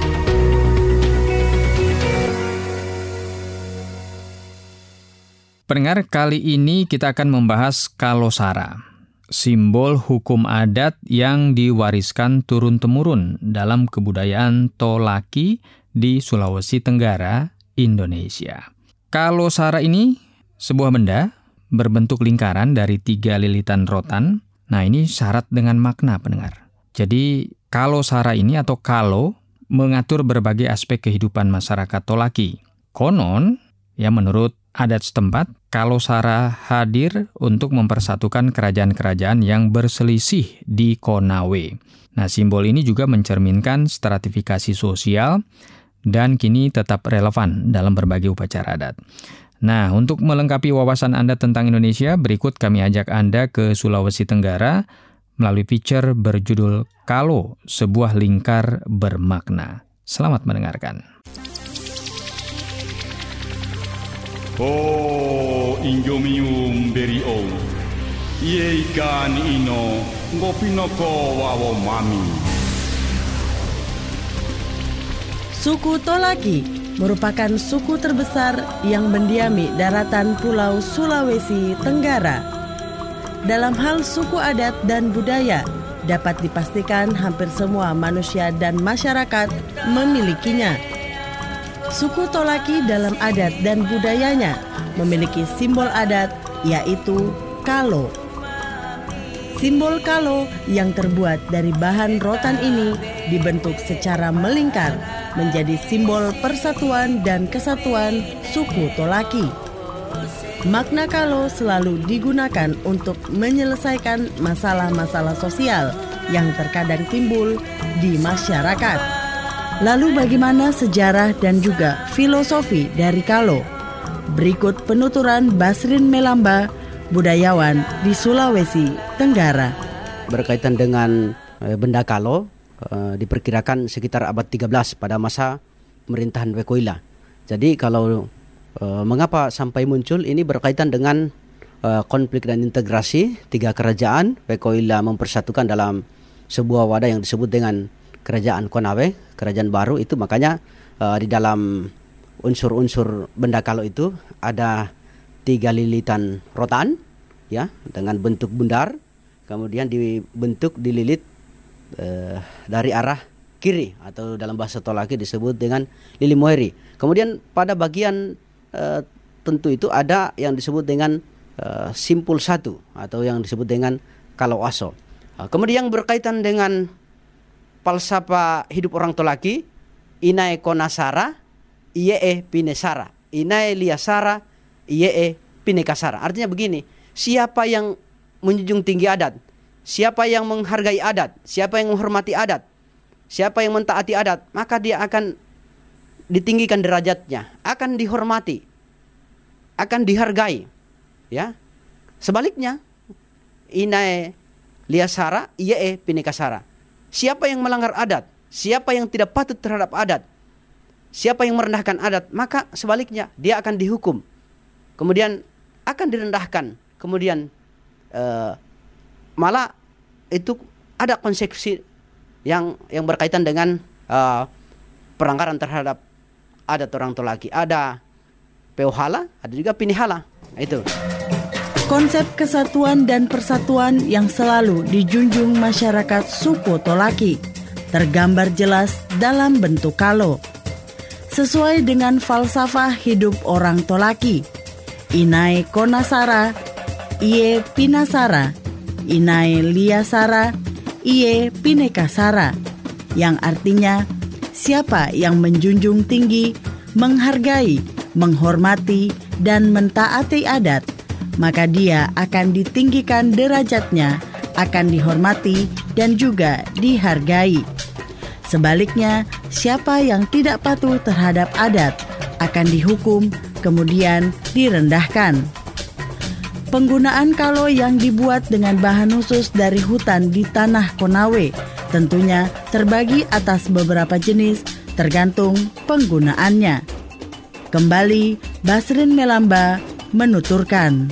Pendengar, kali ini kita akan membahas kalosara, simbol hukum adat yang diwariskan turun-temurun dalam kebudayaan Tolaki di Sulawesi Tenggara, Indonesia. Kalosara ini sebuah benda berbentuk lingkaran dari tiga lilitan rotan. Nah, ini syarat dengan makna, pendengar. Jadi, kalosara ini atau kalo mengatur berbagai aspek kehidupan masyarakat Tolaki. Konon, ya menurut adat setempat, kalosara hadir untuk mempersatukan kerajaan-kerajaan yang berselisih di Konawe. Nah, simbol ini juga mencerminkan stratifikasi sosial dan kini tetap relevan dalam berbagai upacara adat. Nah, untuk melengkapi wawasan Anda tentang Indonesia, berikut kami ajak Anda ke Sulawesi Tenggara melalui feature berjudul Kalo, sebuah lingkar bermakna. Selamat mendengarkan. Oh, injomium berio, ie ikan ino, ngopinoko wawo mami. Suku Tolaki merupakan suku terbesar yang mendiami daratan Pulau Sulawesi Tenggara. Dalam hal suku adat dan budaya, dapat dipastikan hampir semua manusia dan masyarakat memilikinya. Suku Tolaki dalam adat dan budayanya memiliki simbol adat, yaitu kalo. Simbol kalo yang terbuat dari bahan rotan ini dibentuk secara melingkar menjadi simbol persatuan dan kesatuan suku Tolaki. Makna kalo selalu digunakan untuk menyelesaikan masalah-masalah sosial yang terkadang timbul di masyarakat. Lalu bagaimana sejarah dan juga filosofi dari kalo? Berikut penuturan Basrin Melamba, budayawan di Sulawesi Tenggara. Berkaitan dengan eh, benda kalo, eh, diperkirakan sekitar abad tiga belas pada masa pemerintahan Wekoila. Jadi kalau eh, mengapa sampai muncul, ini berkaitan dengan eh, konflik dan integrasi tiga kerajaan. Wekoila mempersatukan dalam sebuah wadah yang disebut dengan Kerajaan Konawe, kerajaan baru itu. Makanya uh, di dalam unsur-unsur benda kalo itu ada tiga lilitan rotan, ya, dengan bentuk bundar, kemudian dibentuk dililit uh, dari arah kiri atau dalam bahasa Tolaki disebut dengan lili moeri. Kemudian pada bagian uh, tentu itu ada yang disebut dengan uh, simpul satu atau yang disebut dengan kalo aso. Uh, kemudian yang berkaitan dengan falsafah hidup orang Tolaki, inae konasara, iee pinesara, inae liasara, iee pinekasara. Artinya begini, siapa yang menjunjung tinggi adat, siapa yang menghargai adat, siapa yang menghormati adat, siapa yang mentaati adat, maka dia akan ditinggikan derajatnya, akan dihormati. akan dihargai. Ya. Sebaliknya, inae liasara, iye pinekasara. Siapa yang melanggar adat, siapa yang tidak patut terhadap adat, siapa yang merendahkan adat, maka sebaliknya dia akan dihukum. Kemudian akan direndahkan. Kemudian uh, malah itu ada konsekuensi yang yang berkaitan dengan uh, pelanggaran terhadap adat orang Tolaki. Ada peuhala, ada juga pinihala. Itu. Konsep kesatuan dan persatuan yang selalu dijunjung masyarakat suku Tolaki tergambar jelas dalam bentuk kalo. Sesuai dengan falsafah hidup orang Tolaki, Inai Konasara, Iye Pinasara, Inai Liasara, Iye Pinekasara, yang artinya siapa yang menjunjung tinggi, menghargai, menghormati, dan mentaati adat, maka dia akan ditinggikan derajatnya, akan dihormati, dan juga dihargai. Sebaliknya, siapa yang tidak patuh terhadap adat akan dihukum, kemudian direndahkan. Penggunaan kalo yang dibuat dengan bahan khusus dari hutan di tanah Konawe tentunya terbagi atas beberapa jenis tergantung penggunaannya. Kembali, Basrin Melamba menuturkan.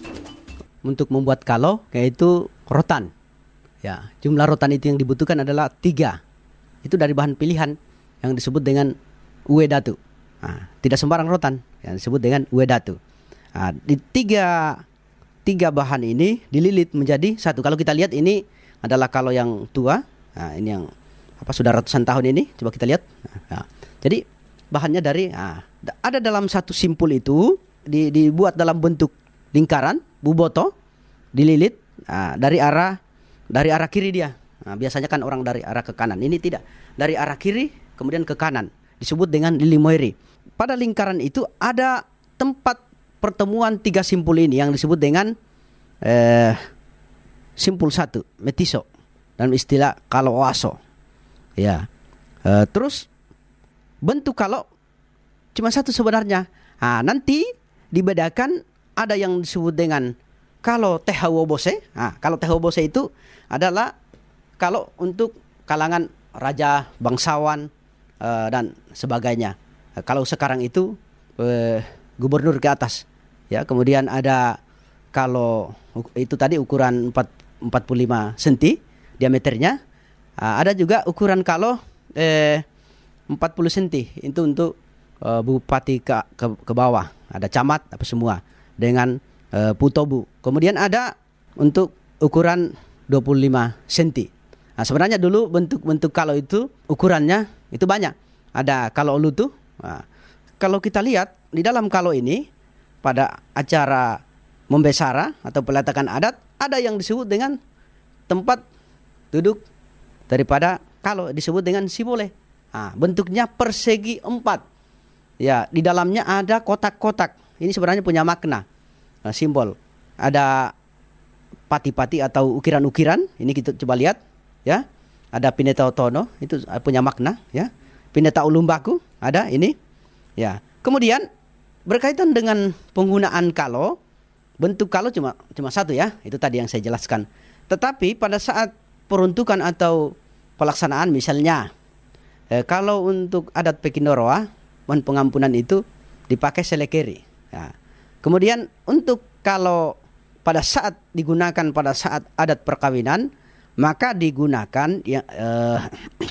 Untuk membuat kalo, yaitu rotan. Ya, jumlah rotan itu yang dibutuhkan adalah tiga. Itu dari bahan pilihan yang disebut dengan uedatu. Nah, tidak sembarang rotan yang disebut dengan uedatu. Nah, di tiga tiga bahan ini dililit menjadi satu. Kalau kita lihat ini adalah kalo yang tua. Nah, ini yang apa sudah ratusan tahun ini. Coba kita lihat. Nah, jadi bahannya dari nah, ada dalam satu simpul itu di, dibuat dalam bentuk lingkaran, buboto, dililit nah, dari arah dari arah kiri dia. Nah, biasanya kan orang dari arah ke kanan. Ini tidak, dari arah kiri kemudian ke kanan. Disebut dengan lilimoiri. Pada lingkaran itu ada tempat pertemuan tiga simpul ini yang disebut dengan eh, simpul satu, metiso, dalam istilah kalo oaso. Ya, eh, terus bentuk kalo cuma satu sebenarnya. Nah, nanti dibedakan ada yang disebut dengan kalau tehawobose. Nah, kalau tehawobose itu adalah kalau untuk kalangan raja, bangsawan uh, dan sebagainya. Uh, kalau sekarang itu uh, gubernur ke atas. Ya, kemudian ada kalau itu tadi ukuran empat puluh lima sentimeter diameternya. Uh, ada juga ukuran kalau eh, empat puluh sentimeter itu untuk uh, bupati ke, ke ke bawah. Ada camat apa semua dengan uh, putobu. Kemudian ada untuk ukuran dua puluh lima sentimeter. Nah, sebenarnya dulu bentuk-bentuk kalau itu ukurannya itu banyak. Ada kalau lutu. Nah, kalau kita lihat di dalam kalau ini pada acara membesara atau peletakan adat ada yang disebut dengan tempat duduk daripada kalau disebut dengan sibole. Nah, bentuknya persegi empat. Ya, di dalamnya ada kotak-kotak. Ini sebenarnya punya makna, nah, simbol. Ada pati-pati atau ukiran-ukiran. Ini kita coba lihat, ya. Ada pineta otono, itu punya makna, ya. Pineta ulumbaku, ada ini, ya. Kemudian berkaitan dengan penggunaan kalo, bentuk kalo cuma cuma satu, ya. Itu tadi yang saya jelaskan. Tetapi pada saat peruntukan atau pelaksanaan, misalnya, eh, kalau untuk adat Pekinoroa, mohon pengampunan itu dipakai selekeri. Ya. Kemudian untuk kalau pada saat digunakan pada saat adat perkawinan, maka digunakan ya, eh,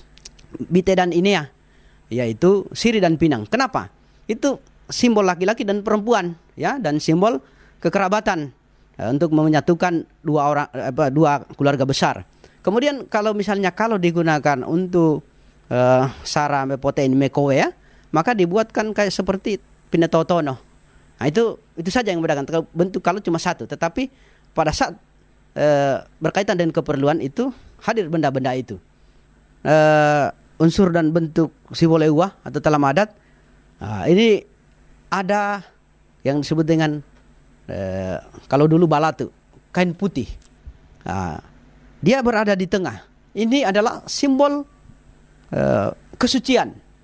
bite dan inia, yaitu siri dan pinang. Kenapa? Itu simbol laki-laki dan perempuan, ya, dan simbol kekerabatan eh, untuk menyatukan dua orang, apa, dua keluarga besar. Kemudian kalau misalnya kalau digunakan untuk eh, sara mepotein mekowe, ya, maka dibuatkan kayak seperti pinetotono. Nah, itu itu saja yang membedakan. Bentuk kalau cuma satu, tetapi pada saat e, berkaitan dengan keperluan itu hadir benda-benda itu. E, unsur dan bentuk sibolewa atau talam adat. Nah, ini ada yang disebut dengan e, kalau dulu balatu, kain putih. Nah, dia berada di tengah. Ini adalah simbol e, kesucian.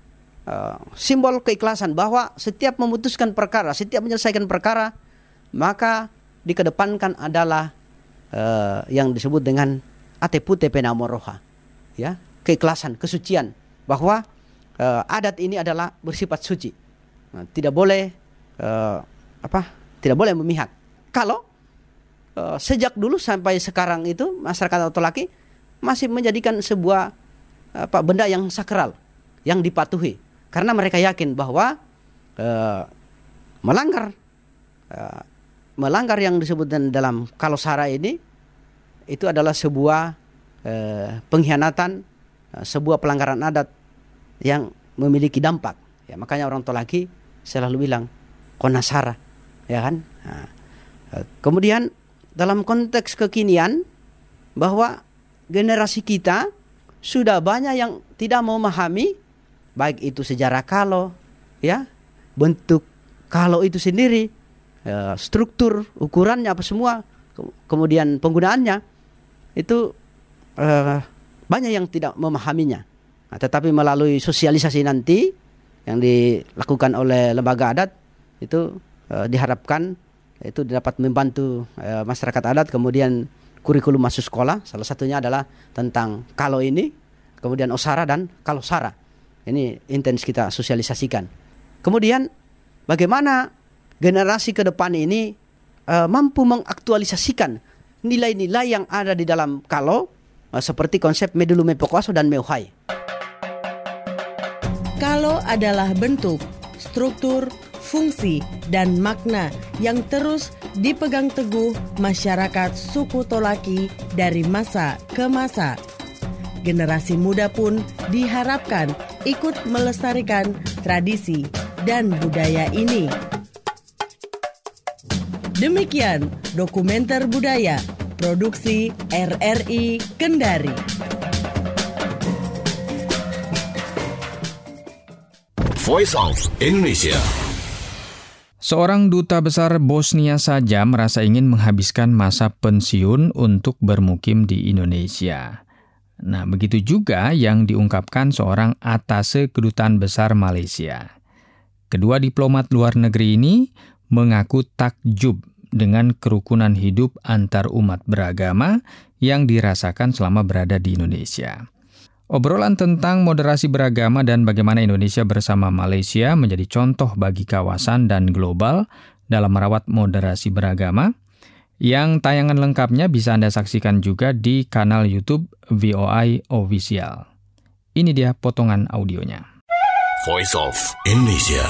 uh, simbol keikhlasan bahwa setiap memutuskan perkara, setiap menyelesaikan perkara, maka dikedepankan adalah uh, yang disebut dengan atepute penamoroha, ya, keikhlasan, kesucian, bahwa uh, adat ini adalah bersifat suci, nah, tidak boleh uh, apa, tidak boleh memihak. Kalau uh, sejak dulu sampai sekarang itu masyarakat Otolaki masih menjadikan sebuah apa, benda yang sakral, yang dipatuhi, karena mereka yakin bahwa uh, melanggar uh, melanggar yang disebut dalam kalosara ini itu adalah sebuah eh, pengkhianatan, eh, sebuah pelanggaran adat yang memiliki dampak. Ya, makanya orang Tolaki selalu bilang konasara, ya kan? Nah, eh, kemudian dalam konteks kekinian bahwa generasi kita sudah banyak yang tidak memahami baik itu sejarah kalo, ya, bentuk kalo itu sendiri, ya, struktur, ukurannya apa semua, kemudian penggunaannya, itu uh, banyak yang tidak memahaminya. Nah, tetapi melalui sosialisasi nanti yang dilakukan oleh lembaga adat itu uh, diharapkan itu dapat membantu uh, masyarakat adat. Kemudian kurikulum masuk sekolah salah satunya adalah tentang kalo ini, kemudian osara dan kalosara. Ini intens kita sosialisasikan. Kemudian bagaimana generasi ke depan ini uh, mampu mengaktualisasikan nilai-nilai yang ada di dalam kalo, uh, seperti konsep medulu mepokuaso dan meuhai. Kalo adalah bentuk, struktur, fungsi, dan makna yang terus dipegang teguh masyarakat suku Tolaki dari masa ke masa. Generasi muda pun diharapkan ikut melestarikan tradisi dan budaya ini. Demikian dokumenter budaya produksi R R I Kendari. Voice of Indonesia. Seorang duta besar Bosnia saja merasa ingin menghabiskan masa pensiun untuk bermukim di Indonesia. Nah, begitu juga yang diungkapkan seorang atase kedutaan besar Malaysia. Kedua diplomat luar negeri ini mengaku takjub dengan kerukunan hidup antar umat beragama yang dirasakan selama berada di Indonesia. Obrolan tentang moderasi beragama dan bagaimana Indonesia bersama Malaysia menjadi contoh bagi kawasan dan global dalam merawat moderasi beragama, yang tayangan lengkapnya bisa Anda saksikan juga di kanal YouTube V O I Official. Ini dia potongan audionya. Voice of Indonesia.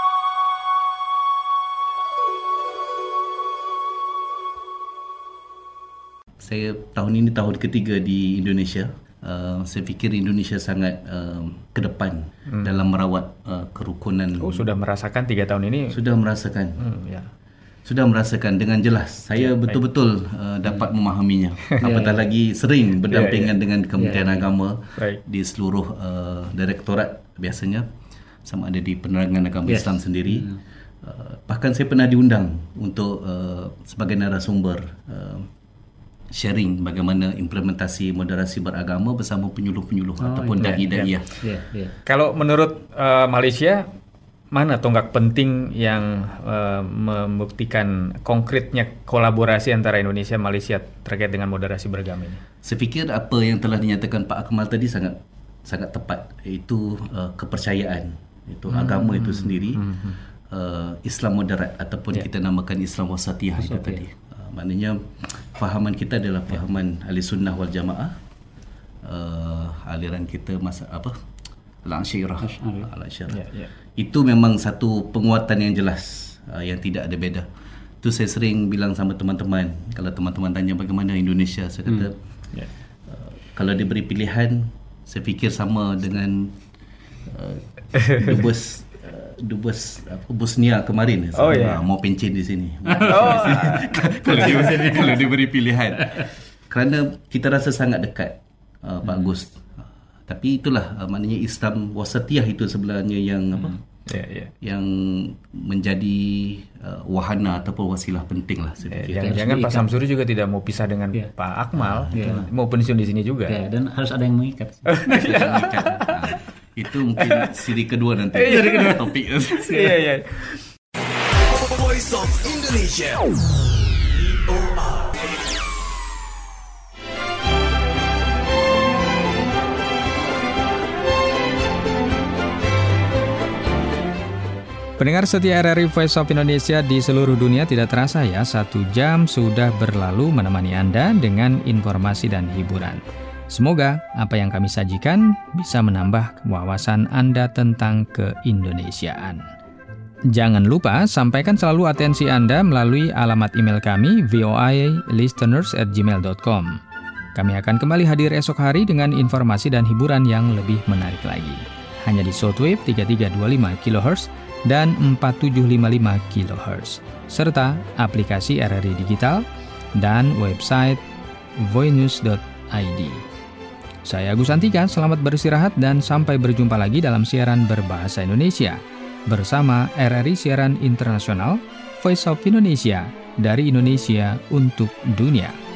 Saya tahun ini tahun ketiga di Indonesia. Uh, saya fikir Indonesia sangat uh, ke depan hmm. dalam merawat uh, kerukunan. Oh, sudah merasakan tiga tahun ini? Sudah merasakan. Hmm, ya. Sudah merasakan dengan jelas. Saya ya, betul-betul uh, dapat memahaminya. Apatah ya, lagi sering berdampingan ya, ya. dengan Kementerian ya, ya. Agama right. di seluruh uh, direktorat biasanya, sama ada di Penerangan Agama yes. Islam sendiri. Hmm. Uh, bahkan saya pernah diundang untuk uh, sebagai narasumber uh, sharing bagaimana implementasi moderasi beragama bersama penyuluh-penyuluh oh, ataupun yeah, dai-dai. Yeah, yeah, yeah. Kalau menurut uh, Malaysia, mana tonggak penting yang uh, membuktikan konkretnya kolaborasi antara Indonesia dan Malaysia terkait dengan moderasi beragama ini? Saya fikir apa yang telah dinyatakan Pak Akmal tadi sangat sangat tepat, iaitu uh, kepercayaan, itu hmm, agama itu sendiri, hmm, hmm. Uh, Islam moderat ataupun yeah. kita namakan Islam wasatiyah itu tadi. Maknanya fahaman kita adalah fahaman ahli sunnah wal jamaah, uh, aliran kita masa apa al-Asy'ariyah, al-Asy'ariyah. Yeah, yeah. Itu memang satu penguatan yang jelas, uh, yang tidak ada beda. Itu saya sering bilang sama teman-teman, kalau teman-teman tanya bagaimana Indonesia, saya kata hmm. yeah. uh, kalau diberi pilihan, saya fikir sama dengan uh, dubes Dubes Bosnia kemarin. Oh, yeah. Mau pencin di sini. Oh. kalau, diberi, kalau diberi pilihan. Kerana kita rasa sangat dekat, uh, Pak Agus. Uh, tapi itulah uh, maknanya Islam wasatiyah itu sebenarnya yang hmm. apa? Yeah, yeah. Yang menjadi uh, wahana ataupun wasilah penting lah. Yeah, jangan-jangan Pak Samsuri juga tidak mau pisah dengan yeah. Pak Akmal, yeah. mau pensiun di sini juga. Yeah, dan harus ada yang mengikat. Itu mungkin siri kedua nanti. Siri kedua topik. Iya, iya. Voice of Indonesia. V O R. Pendengar setia R R I Voice of Indonesia di seluruh dunia, tidak terasa ya, satu jam sudah berlalu menemani Anda dengan informasi dan hiburan. Semoga apa yang kami sajikan bisa menambah wawasan Anda tentang keindonesiaan. Jangan lupa sampaikan selalu atensi Anda melalui alamat email kami v o i listeners at gmail dot com. Kami akan kembali hadir esok hari dengan informasi dan hiburan yang lebih menarik lagi. Hanya di shortwave tiga tiga dua lima kilohertz dan empat tujuh lima lima kilohertz, serta aplikasi R R I Digital dan website voinews dot i d. Saya Agus Antika, selamat beristirahat dan sampai berjumpa lagi dalam siaran berbahasa Indonesia bersama R R I Siaran Internasional Voice of Indonesia, dari Indonesia untuk dunia.